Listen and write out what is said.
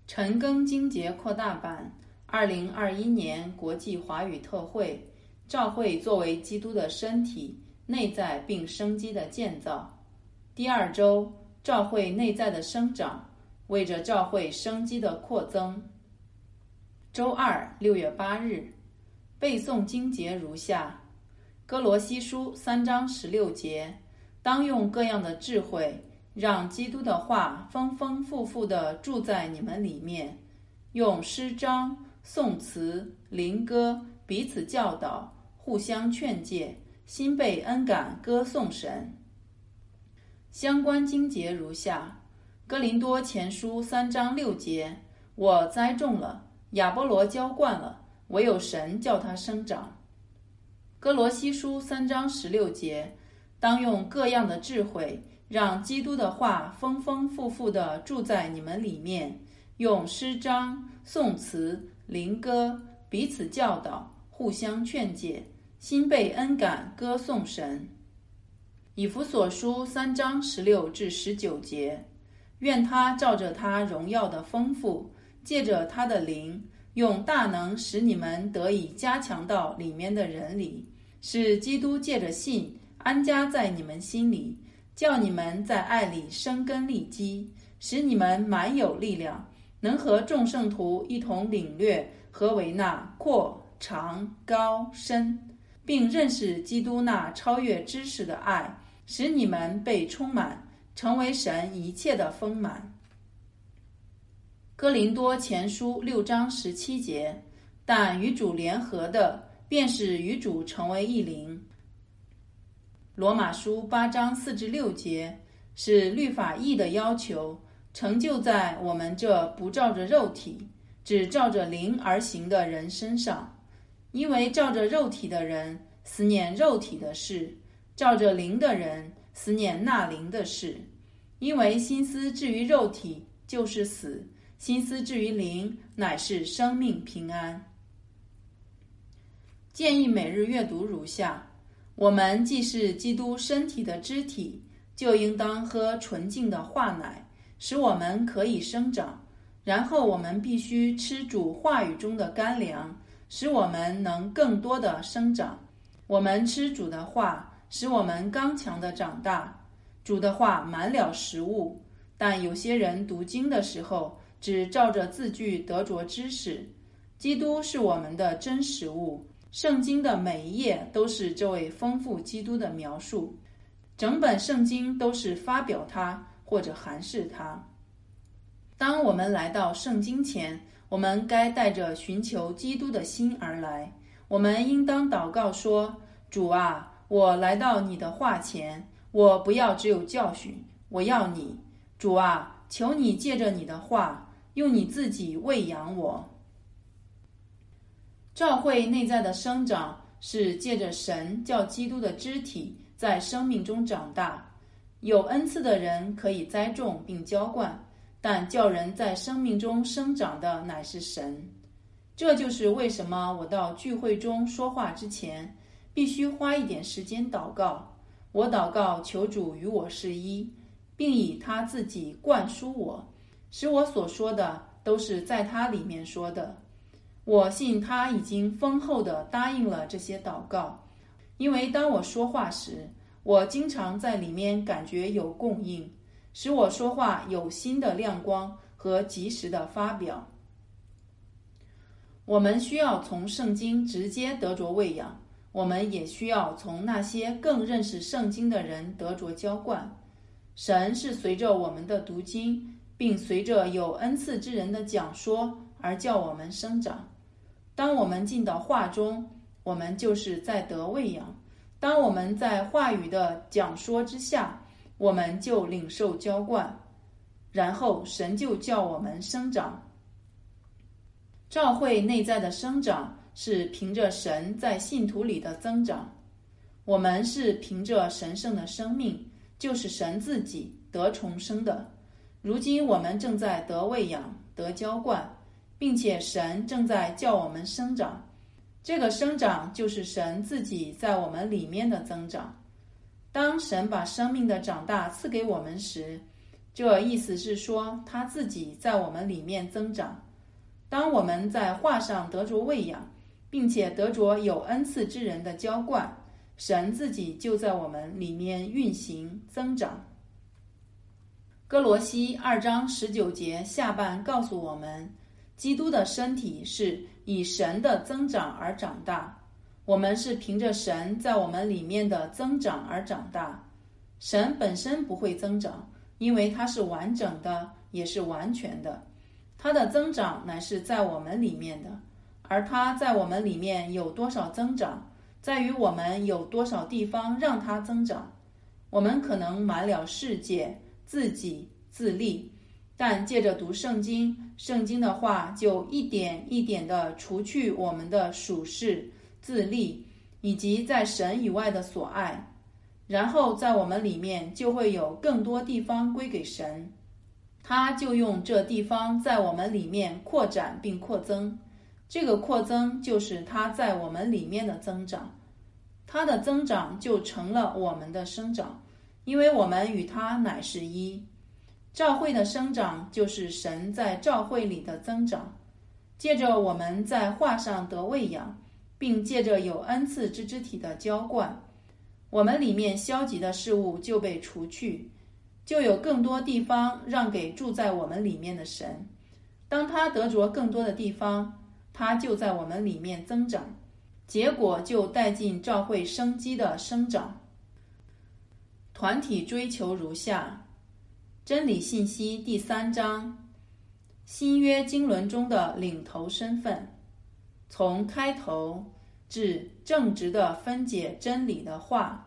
陈庚经节扩大版2021年国际华语特会，教会作为基督的身体，内在并生机的建造。第二周，教会内在的生长，为着教会生机的扩增。周二6月8日，背诵经节如下：哥罗西书3章16节，当用各样的智慧，让基督的话丰丰富富地住在你们里面，用诗章、颂词、灵歌彼此教导，互相劝诫，心被恩感歌颂神。相关经节如下：哥林多前书3章6节，我栽种了，亚波罗浇灌了，唯有神叫它生长。哥罗西书3章16节，当用各样的智慧，让基督的话丰丰富富地住在你们里面，用诗章、颂词、灵歌彼此教导，互相劝诫，心被恩感歌颂神。以弗所书3章16至19节，愿他照着他荣耀的丰富，借着他的灵，用大能使你们得以加强到里面的人里，使基督借着信安家在你们心里，叫你们在爱里生根立基，使你们满有力量，能和众圣徒一同领略何为那阔长高深，并认识基督那超越知识的爱，使你们被充满，成为神一切的丰满。哥林多前书6章17节，但与主联合的，便是与主成为一灵。罗马书8章4至6节，是律法义的要求，成就在我们这不照着肉体，只照着灵而行的人身上。因为照着肉体的人思念肉体的事，照着灵的人思念那灵的事。因为心思至于肉体就是死，心思至于灵乃是生命平安。建议每日阅读如下：我们既是基督身体的肢体，就应当喝纯净的话奶，使我们可以生长。然后我们必须吃主话语中的干粮，使我们能更多的生长。我们吃主的话，使我们刚强的长大。主的话满了食物，但有些人读经的时候，只照着字句得着知识。基督是我们的真食物，圣经的每一页都是这位丰富基督的描述，整本圣经都是发表他或者函示他。当我们来到圣经前，我们该带着寻求基督的心而来。我们应当祷告说：主啊，我来到你的话前，我不要只有教训，我要你。主啊，求你借着你的话，用你自己喂养我。教会内在的生长是借着神叫基督的肢体在生命中长大。有恩赐的人可以栽种并浇灌，但叫人在生命中生长的乃是神。这就是为什么我到聚会中说话之前，必须花一点时间祷告。我祷告求主与我是一，并以他自己灌输我，使我所说的都是在他里面说的。我信他已经丰厚地答应了这些祷告，因为当我说话时，我经常在里面感觉有供应，使我说话有新的亮光和及时的发表。我们需要从圣经直接得着喂养，我们也需要从那些更认识圣经的人得着浇灌。神是随着我们的读经，并随着有恩赐之人的讲说而叫我们生长。当我们进到话中，我们就是在得喂养；当我们在话语的讲说之下，我们就领受浇灌，然后神就叫我们生长。教会内在的生长是凭着神在信徒里的增长，我们是凭着神圣的生命，就是神自己得重生的。如今我们正在得喂养，得浇灌，并且神正在叫我们生长。这个生长就是神自己在我们里面的增长。当神把生命的长大赐给我们时， 这意思是说，他自己在我们里面增长。当我们在话上得着喂养，并且得着有恩赐之人的浇灌，神自己就在我们里面运行增长。哥罗西2章19节下半告诉我们，基督的身体是以神的增长而长大，我们是凭着神在我们里面的增长而长大。神本身不会增长，因为它是完整的，也是完全的。它的增长乃是在我们里面的，而它在我们里面有多少增长，在于我们有多少地方让它增长。我们可能满了世界，自己自立，但借着读圣经，圣经的话就一点一点地除去我们的属世、自立以及在神以外的所爱，然后在我们里面就会有更多地方归给神，他就用这地方在我们里面扩展并扩增。这个扩增就是他在我们里面的增长，他的增长就成了我们的生长，因为我们与他乃是一。教会的生长就是神在教会里的增长，借着我们在话上得喂养，并借着有恩赐之肢体的浇灌，我们里面消极的事物就被除去，就有更多地方让给住在我们里面的神。当他得着更多的地方，他就在我们里面增长，结果就带进教会生机的生长。团体追求如下：真理信息第3章，新约经纶中的领头身份，从开头至正直的分解真理的话，